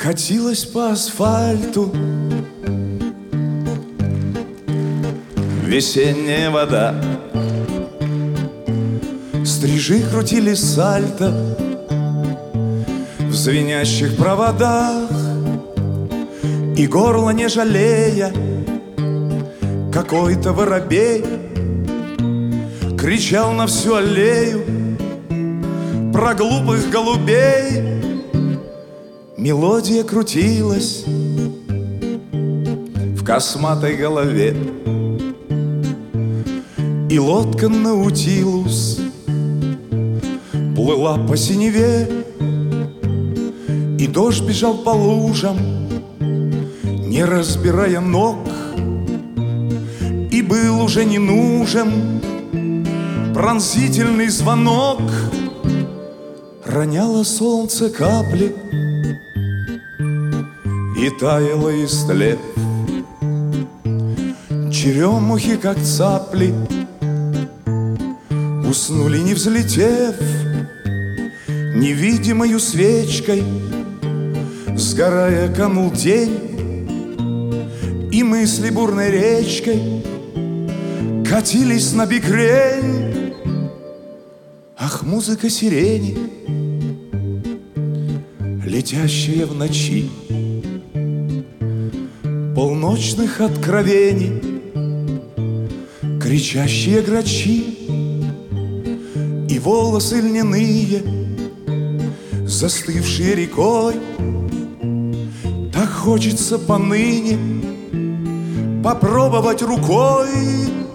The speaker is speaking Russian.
Катилась по асфальту весенняя вода. Стрижи крутили сальто в звенящих проводах, и горло не жалея, какой-то воробей кричал на всю аллею про глупых голубей. Мелодия крутилась в косматой голове, и лодка Наутилус плыла по синеве, и дождь бежал по лужам, не разбирая ног, и был уже не нужен пронзительный звонок. Роняло солнце капли и таяло истлев. Черемухи, как цапли, уснули, не взлетев. Невидимою свечкой, сгорая, канул день, и мысли бурной речкой катились на бикрень. Ах, музыка сирени, летящая в ночи, полночных откровений, кричащие грачи, и волосы льняные, застывшие рекой. Так хочется поныне попробовать рукой